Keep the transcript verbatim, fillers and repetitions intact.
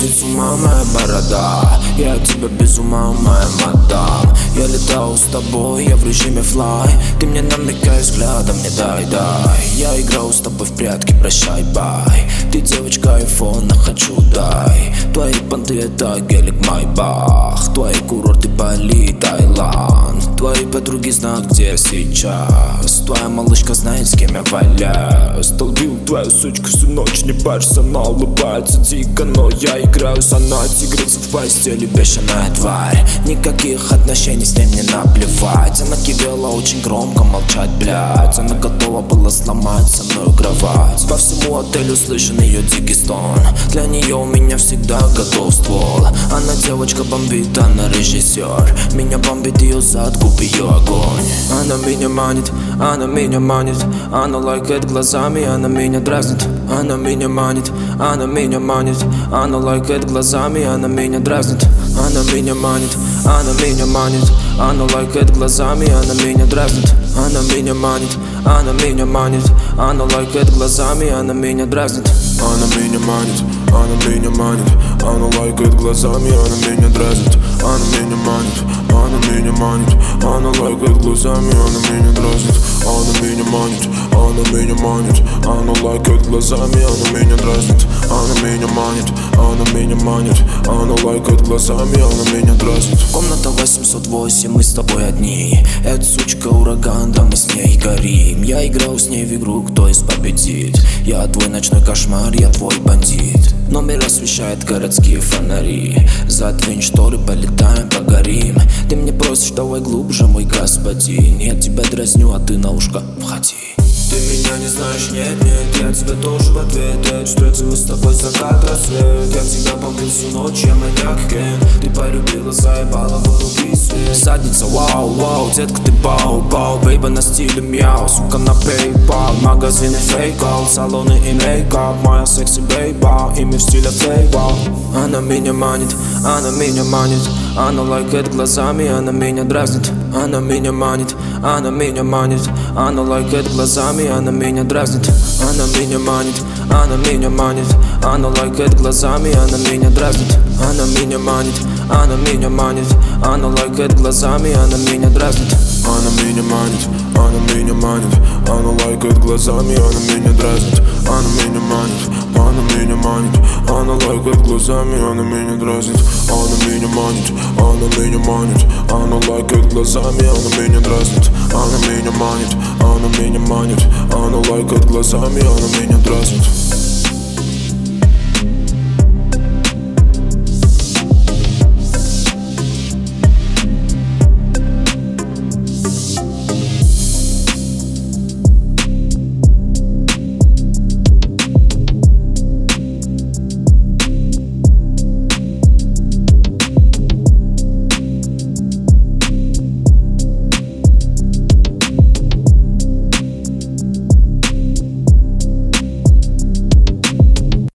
сводит с ума моя борода. Я от тебя без ума, моя мадам. Я летал с тобой, я в режиме флай. Ты мне намекаешь взглядом, не дай, дай. Я играл с тобой в прятки, прощай, бай. Ты девочка айфона, хочу, дай. Твои понты это гелик Майбах. Твои курорты Бали, Таиланд. Твои подруги знают, где я сейчас. Твоя малышка знает, с кем я валяюсь. Долбил твою сучку всю ночь, не парься, она улыбается дико, но я играюсь, она тигрица в постели, бешеная тварь. Никаких отношений с ней мне наплевать. Она кивела очень громко, молчать, блядь. Она готова была сломать со мной кровать. По всему отелю слышен ее дикий стон. Для нее у меня всегда готов ствол. Она девочка бомбит, она режиссер. Меня бомбит ее зад, губ ее огонь. Она меня манит, она меня манит. Она лайкает глазами, она меня дразнит. Она меня манит, она меня манит. Она лайкает глазами, она меня дразнит. Она меня манит, она меня манит. Она лайкает глазами, она меня дразнит. Она меня манит, она меня манит. Она лайкает глазами, она меня дразнит. Она меня манит, она меня манит. Она лайкает глазами, она меня дразнит. Она меня манит, она меня манит. Она лайкает глазами, она меня дразнит. Она меня манит, она меня манит. Она лайкает глазами, она меня дразнит. Она меня манит, она меня манит. Она лайкает глазами, она меня дразнит. Комната восемьсот восемь, мы с тобой одни. Эта сучка ураган, да мы с ней горим. Я играл с ней в игру, кто из победит. Я твой ночной кошмар, я твой бандит. Номер освещает городские фонари. Задвинь шторы, полетаем, погорим. Ты мне просишь, давай глубже, мой господин. Я тебя дразню, а ты на ушко входи. Ты меня не знаешь, нет, нет, я тебя тоже в ответ. Встретим мы с тобой закат, рассвет. Я тебя бомбил всю ночь, я маньяк Кен. Ты полюбила, заебала, вруби свет. Задница, вау, вау, детка ты бау, бау. Бейба на стиле мяу, сука на PayPal. Магазины фейкал, салоны и мейкап. Моя секси бейба, имя в стиле фейбал. Она меня манит, она меня манит. Она лайкает глазами, она меня дразнит. Она меня манит, она меня манит. Она лайкает глазами, она меня дразнит. Она меня манит, она меня манит. Она лайкает глазами, она меня дразнит. Она меня манит, она меня манит. Она лайкает глазами, она меня дразнит. Она меня манит, она меня манит. Она лайкает глазами, она меня дразнит. Она меня манит, она меня манит. Она лайкает глазами, она меня дразнит. Она меня манит, она меня манит. Она лайкает глазами, она меня дразнит. Она меня манит, она меня манит. Она лайкает глазами, она меня дразнит.